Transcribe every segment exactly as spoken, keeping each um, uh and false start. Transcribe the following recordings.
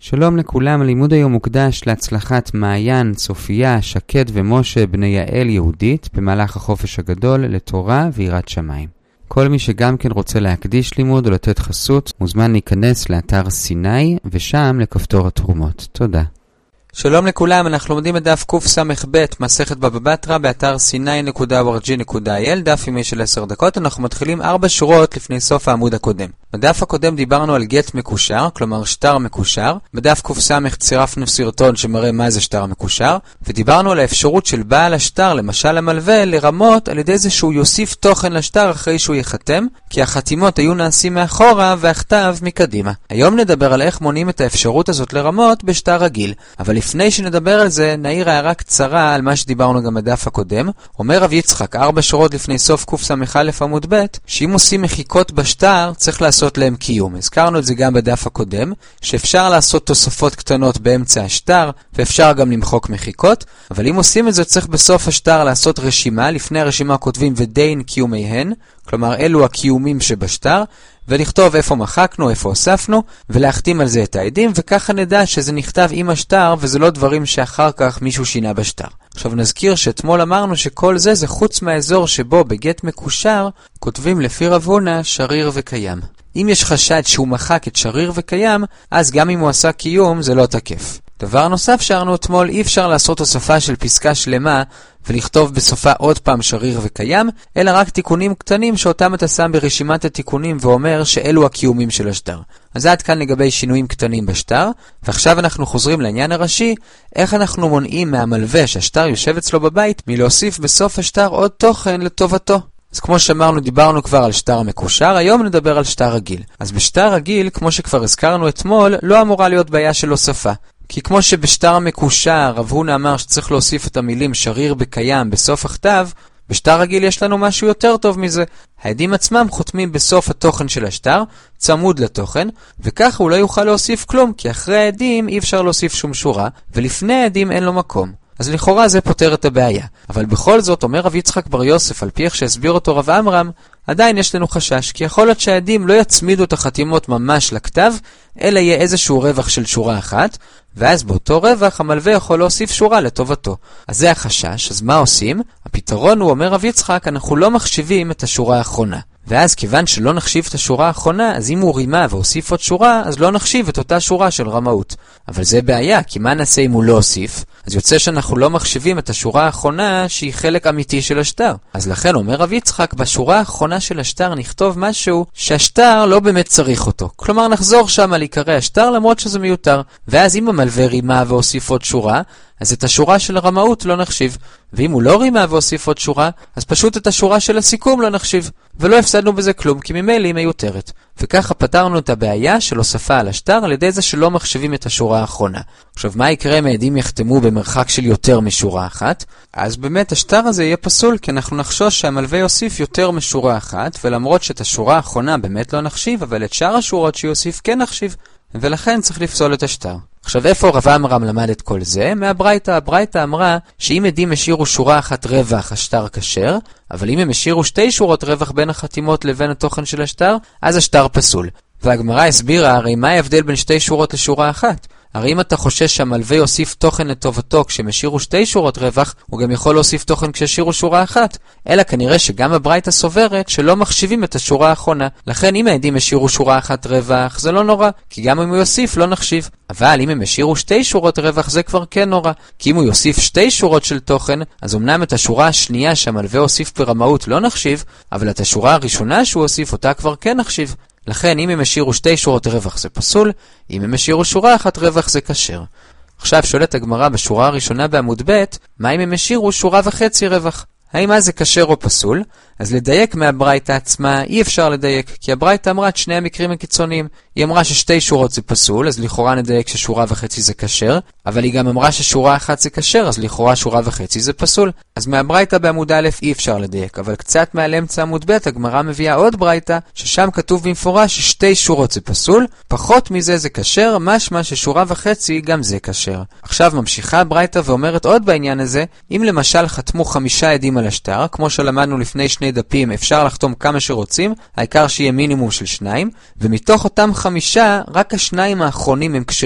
שלום לכולם, הלימוד היום מוקדש להצלחת מעיין, צופיה, שקד ומשה בני יעל יהודית במהלך החופש הגדול לתורה ויראת שמיים. כל מי שגם כן רוצה להקדיש לימוד או לתת חסות מוזמן להיכנס לאתר סיני ושם לכפתור התרומות. תודה. שלום לכולם, אנחנו לומדים את דף קס"ב, מסכת בבא בתרא, באתר סיני נקודה או אר ג'י נקודה איי אל, דף ימי של עשר דקות. אנחנו מתחילים ארבע שורות לפני סוף העמוד הקודם. בדף הקודם דיברנו על גט מקושר, כלומר שטר מקושר. בדף קס צירפנו סרטון שמראה מה זה שטר מקושר, ודיברנו על האפשרות של בעל השטר, למשל המלווה, לרמות על ידי זה שהוא יוסיף תוכן לשטר אחרי שהוא יחתם, כי החתימות היו נעשים מאחורה והכתב מקדימה. היום נדבר על איך מונעים את האפשרות הזאת לרמות בשטר רגיל, אבל לפני שנדבר על זה, נעיר הערה קצרה על מה שדיברנו גם בדף הקודם. אומר רב יצחק, ארבע שורות לפני סוף קס"א עמוד ב', שאם עושים מחיקות בשטר, צריך לעשות להם קיום. הזכרנו את זה גם בדף הקודם, שאפשר לעשות תוספות קטנות באמצע השטר, ואפשר גם למחוק מחיקות, אבל אם עושים את זה, צריך בסוף השטר לעשות רשימה. לפני הרשימה כותבים ודין קיומיהן, כלומר אלו הקיומים שבשטר, ולכתוב איפה מחקנו, איפה הוספנו, ולהחתים על זה את העדים, וככה נדע שזה נכתב עם השטר, וזה לא דברים שאחר כך מישהו שינה בשטר. עכשיו נזכיר שאתמול אמרנו שכל זה זה חוץ מהאזור שבו בגט מקושר, כותבים לפי רב הונא שריר וקיים. אם יש חשד שהוא מחק את שריר וקיים, אז גם אם הוא עשה קיום זה לא תקף. דבר נוסף שארנו אתמול, אי אפשר לעשות הוספה של פסקה שלמה ולכתוב בסופה עוד פעם שריר וקיים, אלא רק תיקונים קטנים שאותם אתה שם ברשימת התיקונים ואומר שאלו הקיומים של השטר. אז עד כאן לגבי שינויים קטנים בשטר, ועכשיו אנחנו חוזרים לעניין הראשי, איך אנחנו מונעים מהמלווה שהשטר יושב אצלו בבית מלהוסיף בסוף השטר עוד תוכן לטובתו. אז כמו שאמרנו, דיברנו כבר על שטר מקושר, היום נדבר על שטר רגיל. אז בשטר רגיל, כמו שכבר הזכרנו אתמול, לא אמורה להיות בעיה של הוספה. כי כמו שבשטר מקושר, רב הונא אמר שצריך להוסיף את המילים שריר בקיים בסוף הכתב, בשטר רגיל יש לנו משהו יותר טוב מזה. העדים עצמם חותמים בסוף התוכן של השטר, צמוד לתוכן, וככה הוא לא יוכל להוסיף כלום, כי אחרי העדים אי אפשר להוסיף שום שורה, ולפני העדים אין לו מקום. אז לכאורה זה פותר את הבעיה. אבל בכל זאת, אומר רב יצחק בר יוסף, על פי איך שהסביר אותו רב עמרם, עדיין יש לנו חשש, כי יכול להיות שהעדים לא יצמידו את החתימות ממש לכתב, אלא יהיה איזשהו רווח של שורה אחת, ואז באותו רווח המלווה יכול להוסיף שורה לטובתו. אז זה החשש, אז מה עושים? הפתרון הוא, אומר רב יצחק, אנחנו לא מחשיבים את השורה האחרונה. ואז כיוון שלא נחשיב את השורה האחרונה, אז אם הוא רימה והוסיף עוד שורה, אז לא נחשיב את אותה שורה של רמאות. אבל זה בעיה, כי מה נעשה אם הוא לא הוסיף? אז יוצא שאנחנו לא מחשיבים את השורה האחרונה שהיא חלק אמיתי של השטר. אז לכן אומר רב יצחק, בשורה האחרונה של השטר נכתוב משהו שהשטר לא באמת צריך אותו. כלומר נחזור שם על עיקרי השטר למרות שזה מיותר. ואז אם המלווה רימה והוסיף עוד שורה, אז את השורה של הרמאות לא נחשיב. ואם הוא לא רימה והוסיף עוד שורה, אז פשוט את השורה של הסיכום לא נחשיב. ולא הפסדנו בזה כלום, כי ממילא היא מיותרת. וככה פתרנו את הבעיה של הוספה על השטר על ידי זה שלא מחשבים את השורה האחרונה. עכשיו, מה יקרה אם העדים יחתמו במרחק של יותר משורה אחת? אז באמת השטר הזה יהיה פסול, כי אנחנו נחשוש שהמלווה יוסיף יותר משורה אחת, ולמרות שאת השורה האחרונה באמת לא נחשיב, אבל את שאר השורות שיוסיף כן נחשיב, ולכן צריך לפסול את השטר. עכשיו, איפה רב עמרם למד את כל זה? מהברייתא. הברייתא אמרה שאם עדים השאירו שורה אחת רווח, השטר כשר, אבל אם הם השאירו שתי שורות רווח בין החתימות לבין התוכן של השטר, אז השטר פסול. והגמרא הסבירה, הרי מה ההבדל בין שתי שורות לשורה אחת? הרי אם אתה חושש שהמלווה יוסיף תוכן לטובתו כשהם השאירו שתי שורות רווח, הוא גם יכול להוסיף תוכן כשהשאירו שורה אחת. אלא כנראה שגם הברייתא סוברת שלא מחשיבים את השורה האחרונה. לכן אם העדים השאירו שורה אחת רווח, זה לא נורא, כי גם אם הוא יוסיף לא נחשיב. אבל אם הם השאירו שתי שורות רווח, זה כבר כן נורא. כי אם הוא יוסיף שתי שורות של תוכן, אז אמנם את השורה השנייה שהמלווה הוסיף ברמאות לא נחשיב, אבל את השורה הראשונה שהוא הוסיף אותה כבר כן נחשיב. לכן אם הם השאירו שתי שורות רווח זה פסול, אם הם השאירו שורה אחת רווח זה כשר. עכשיו שואלת הגמרא בשורה הראשונה בעמוד ב', מה אם הם השאירו שורה וחצי רווח? האם מה זה כשר או פסול? אז לדייק מהברייתא עצמה אי אפשר לדייק, כי הברייתא אמרה את שני המקרים הקיצוניים. היא אמרה ששתי שורות זה פסול, אז לכאורה נדייק ששורה וחצי זה כשר, אבל היא גם אמרה ששורה אחת זה כשר, אז לכאורה שורה וחצי זה פסול. אז מהברייתא בעמוד א' אי אפשר לדייק, אבל קצת מעל אמצע עמוד ב' הגמרא מביאה עוד ברייתא, ששם כתוב במפורש ששתי שורות זה פסול, פחות מזה זה כשר, משמע ששורה וחצי גם זה כשר. עכשיו ממשיכה הברייתא ואומרת עוד בעניין הזה, אם למשל חתמו חמישה עדים על השטר, כמו שלמדנו לפני שני דפים, אפשר לחתום כמה שרוצים, העיקר שיהיה מינימום של שניים, ומתוך אותם חמישה, רק השניים האחרונים הם כשרים.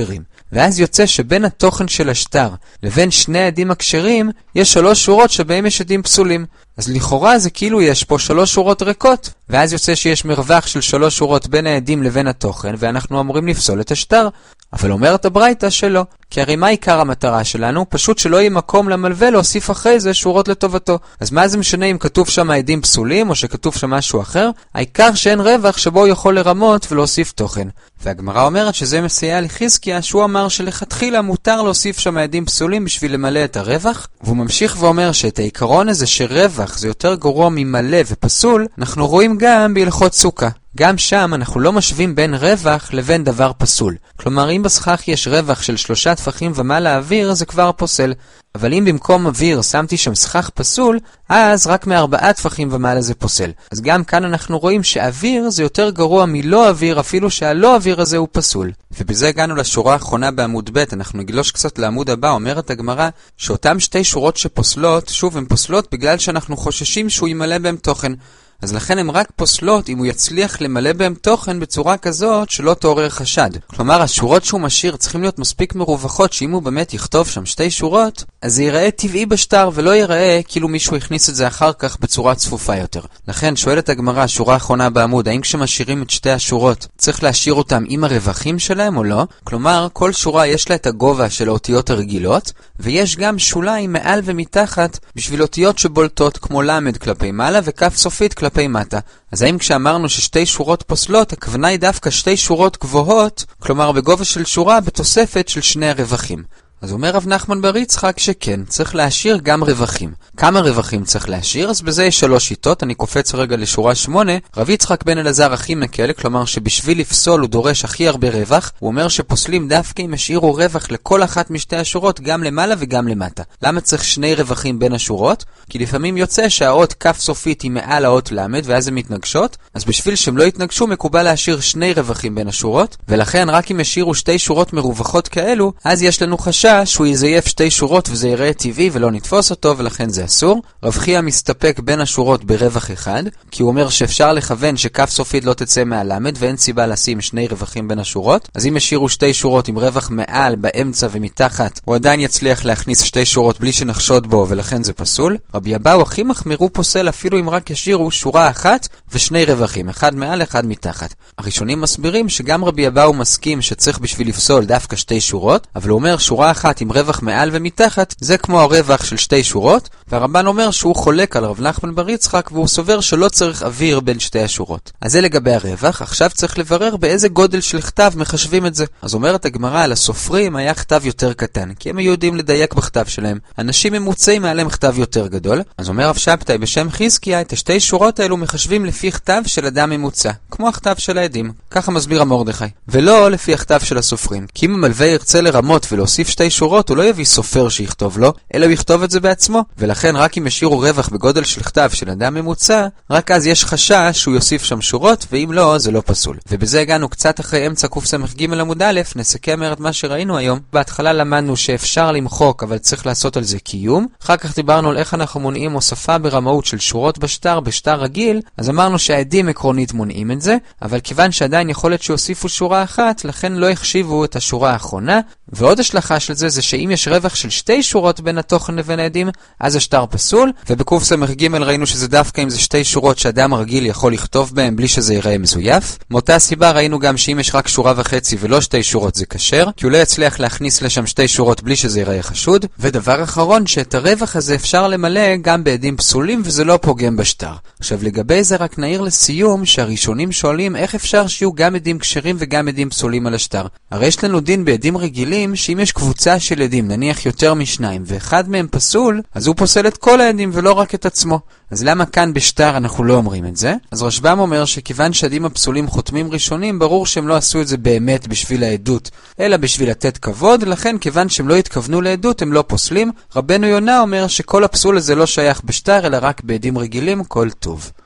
ואז יוצא שבין התוכן של השטר לבין שני העדים הכשרים יש שלוש שורות שבהם יש עדים פסולים. אז לכאורה זה כאילו יש פה שלוש שורות ריקות, ואז יוצא שיש מרווח של שלוש שורות בין העדים לבין התוכן, ואנחנו אמורים לפסול את השטר. אבל אומרת הברייתא שלא, כי הרי מה עיקר המטרה שלנו? פשוט שלא יהיה מקום למלווה להוסיף אחרי זה שורות לטובתו. אז מה זה משנה אם כתוב שם העדים פסולים או שכתוב שם משהו אחר? העיקר שאין רווח שבו הוא יכול לרמות ולהוסיף תוכן. והגמרא אומרת שזה מסייע לחזקיה, שהוא אמר שלכתחילה מותר להוסיף שם העדים פסולים בשביל למלא את הרווח, והוא ממשיך ואומר שאת העיקרון הזה שרווח זה יותר גרוע ממלא ופסול, אנחנו רואים גם בהלכות סוכה. גם שם אנחנו לא משווים בין רווח לבין דבר פסול. כלומר, אם בסכך יש רווח של שלושה טפחים ומעלה אוויר, זה כבר פוסל. אבל אם במקום אוויר שמתי שם סכך פסול, אז רק מארבעה טפחים ומעלה זה פוסל. אז גם כאן אנחנו רואים שאוויר זה יותר גרוע מלא אוויר, אפילו שהלא אוויר הזה הוא פסול. ובזה הגענו לשורה האחרונה בעמוד ב'. אנחנו נגלוש קצת לעמוד הבא. אומרת הגמרא שאותם שתי שורות שפוסלות, שוב הן פוסלות בגלל שאנחנו חוששים שהוא ימלא בהם תוכן. אז לכן הם רק פוסלות אם הוא יצליח למלא בהם תוכן בצורה כזאת שלא תעורר חשד. כלומר, השורות שהוא משאיר צריכים להיות מספיק מרווחות שאם הוא באמת יכתוב שם שתי שורות, אז זה ייראה טבעי בשטר ולא ייראה כאילו מישהו הכניס את זה אחר כך בצורה צפופה יותר. לכן שואלת הגמרא, שורה האחרונה בעמוד, האם כשמשאירים את שתי השורות צריך להשאיר אותם עם הרווחים שלהם או לא? כלומר, כל שורה יש לה את הגובה של האותיות הרגילות, ויש גם שוליים מעל ומתחת בשביל אותיות שבולטות כמו למד כלפי מעלה וכף סופית כלפי מטה. אז האם כשאמרנו ששתי שורות פוסלות, הכוונה היא דווקא שתי שורות גבוהות, כלומר בגובה של שורה בתוספת של שני הרווחים. אז אומר רב נחמן בר יצחק שכן, צריך להשאיר גם רווחים. כמה רווחים צריך להשאיר? אז בזה יש שלוש שיטות. אני קופץ רגע לשורה שמונה. רב יצחק בן אלעזר הכי מקל, כלומר שבשביל לפסול הוא דורש הכי הרבה רווח. הוא אומר שפוסלים דווקא אם השאירו רווח לכל אחת משתי השורות, גם למעלה וגם למטה. למה צריך שני רווחים בין השורות? כי לפעמים יוצא שהאות כף סופית היא מעל האות למד, ואז הן מתנגשות. אז בשביל שהם לא יתנגשו, מקובל להשאיר שני רווחים בין השורות, ולכן רק אם השאירו שתי שורות מרווחות כאלו, אז יש לנו חשש שהוא יזייף שתי שורות וזה יראה טבעי ולא נתפוס אותו, ולכן זה אסור. רב חייא מסתפק בין השורות ברווח אחד, כי הוא אומר שאפשר לכוון שכף סופית לא תצא מהלמד ואין סיבה לשים שני רווחים בין השורות. אז אם השאירו שתי שורות עם רווח מעל, באמצע ומתחת, הוא עדיין יצליח להכניס שתי שורות בלי שנחשוד בו, ולכן זה פסול. רבי אבאו הכי מחמירו פוסל אפילו אם רק ישאירו שורה אחת ושני רווחים, אחד מעל אחד מתחת. הראשונים מסבירים שגם רבי אבאו מסכים שצריך בשביל לפסול דווקא שתי שורות, אבל הוא אומר שורה אחת עם רווח מעל ומתחת זה כמו הרווח של שתי שורות, והרבן אומר שהוא חולק על רב נחמן בר יצחק והוא סובר שלא צריך אוויר בין שתי השורות. אז זה לגבי הרווח. עכשיו צריך לברר באיזה גודל של כתב מחשבים את זה. אז אומרת הגמרא, על הסופרים היה כתב יותר קטן, כי הם היו יודעים לדייק בכתב שלהם. אנשים ממוצעים מעליהם כתב יותר גדול. אז אומר רב שבתאי בשם חזקיה, את השתי שורות האלו מחשבים לפי כתב של אדם ממוצע, כמו הכתב של העדים. ככה מסביר המרדכי, ולא לפי הכתב של הסופרים. כי אם המלווה ירצה לרמות ולהוסיף שתי שורות, הוא לא יביא סופר שיכתוב לו, אלא הוא יכתוב את זה בעצמו. ולכן רק אם ישאירו רווח בגודל של כתב של אדם ממוצע, רק אז יש חשש שהוא יוסיף שם שורות, ואם לא, זה לא פסול. ובזה הגענו קצת אחרי אמצע קס"ג עמוד א', נסכם את מה שראינו היום. בהתחלה למדנו שאפשר למחוק, אבל צריך לעשות על זה קיום. אחר כך דיברנו על איך אנחנו מונעים הוספה ברמאות של שורות בשטר, בשטר רגיל. אז אמרנו שהעדים עקרונית מונעים את זה, אבל כיוון שעדיין יכולת שיוסיפו שורה אחת, לכן לא החשיבו את השורה האחרונה. ועוד השלכה של זה זה שאם יש רווח של שתי שורות בין התוכן לבין העדים, אז השטר פסול. ובקס"ג ראינו שזה דווקא אם זה שתי שורות שאדם רגיל יכול לכתוב בהם בלי שזה ייראה מזויף. מאותה סיבה ראינו גם שאם יש רק שורה וחצי ולא שתי שורות זה כשר, כי הוא לא יצליח להכניס לשם שתי שורות בלי שזה ייראה חשוד. ודבר אחרון, שאת הרווח הזה אפשר למלא גם בעדים פסולים וזה לא פוגם בשטר. עכשיו לגבי זה רק נעיר לסיום שהראשונים שואלים איך אפשר שיהיו גם עדים כשרים וגם עדים פסולים על השטר. הרי יש לנו דין בעדים רגילים שאם יש קבוצה של עדים, נניח יותר משניים, ואחד מהם פסול, אז הוא פוסל את כל העדים ולא רק את עצמו. אז למה כאן בשטר אנחנו לא אומרים את זה? אז רשב"ם אומר שכיוון שהעדים הפסולים חותמים ראשונים, ברור שהם לא עשו את זה באמת בשביל העדות, אלא בשביל לתת כבוד, לכן כיוון שהם לא התכוונו לעדות, הם לא פוסלים. רבנו יונה אומר שכל הפסול הזה לא שייך בשטר, אלא רק בעדים רגילים. כל טוב.